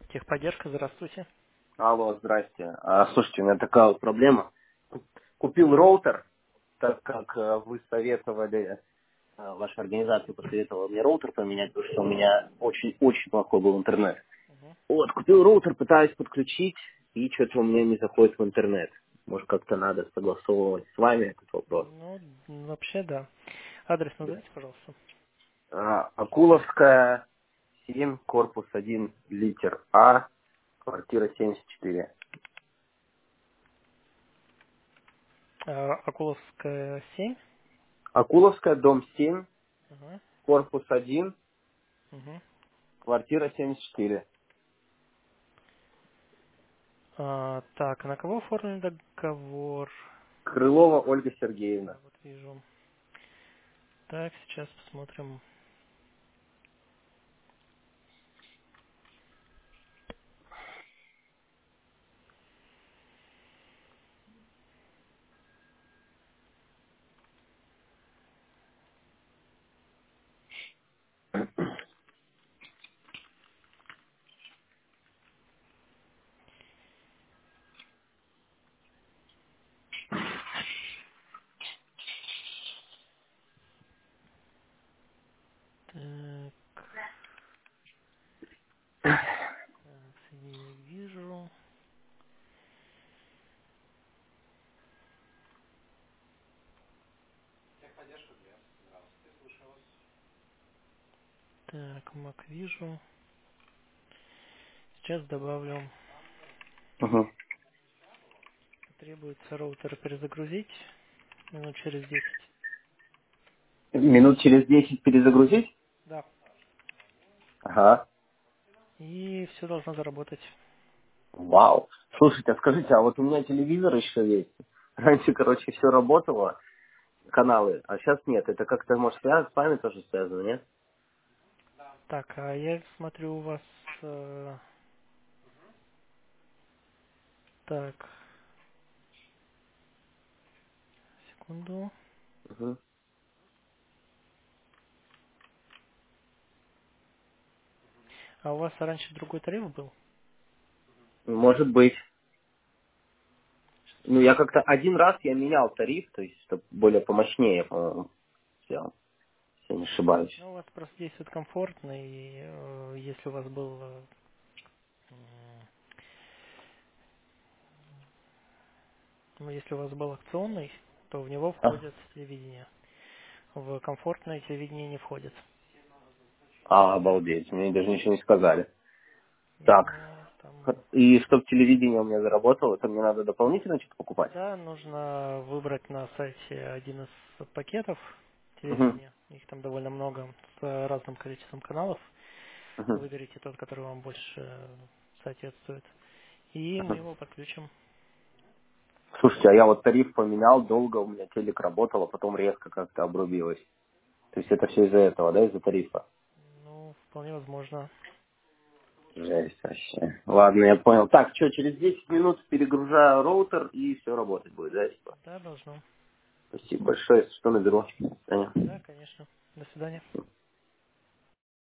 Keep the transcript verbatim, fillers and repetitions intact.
Техподдержка, здравствуйте. Алло, здрасте. А, слушайте, у меня такая вот проблема. Купил роутер, так как э, вы советовали, э, ваша организация посоветовала мне роутер поменять, потому что у меня очень-очень плохой был интернет. Мгм. Вот, купил роутер, пытаюсь подключить, и что-то у меня не заходит в интернет. Может, как-то надо согласовывать с вами этот вопрос. Ну, вообще, да. Адрес назовите, пожалуйста. А, Акуловская, семь, корпус один, литер А, квартира семьдесят четыре. А, Акуловская, семь. Акуловская, дом семь, Ага. корпус один, Мгм. квартира семьдесят четыре. А, так, на кого оформлен договор? Крылова Ольга Да, Сергеевна. вот вижу. Так, сейчас посмотрим. Так, так, соединение вижу. Так, Мак вижу. Сейчас добавлю. Угу. Требуется роутер перезагрузить минут через десять. Минут через десять перезагрузить? Да. Ага. И все должно заработать. Вау. Слушайте, а скажите, а вот у меня телевизор еще есть. Раньше, короче, все работало, каналы, а сейчас нет. Это как-то, может, связано, с вами тоже связано, нет? Так, а я смотрю у вас... э, так, секунду. Угу. А у вас раньше другой тариф был? Может быть. Ну, я как-то один раз я менял тариф, то есть, чтобы более помощнее, по-моему, сделал, если я не ошибаюсь. Ну, у вас просто действует комфортно, и э, если у вас был, э, м, ну, если у вас был акционный, то в него А, входит телевидение. В комфортное телевидение не входит. а, обалдеть, мне даже ничего не сказали. Так, Ну, там, и чтобы телевидение у меня заработало, это мне надо дополнительно что-то покупать? да, нужно выбрать на сайте один из пакетов Угу. телевидения. Их там довольно много с разным количеством каналов. Угу. Выберите тот, который вам больше э, соответствует. И мы Угу. его подключим. Слушайте, а я вот тариф поменял, долго у меня телек работал, а потом резко как-то обрубилось. То есть это все из-за этого, да, из-за тарифа? Ну, вполне возможно. Жесть вообще. Ладно, я понял. Так, что, через десять минут перегружаю роутер и все работать будет, да, типа? Да, должно. Спасибо большое, если что, наберу. До свидания. Да, конечно. До свидания.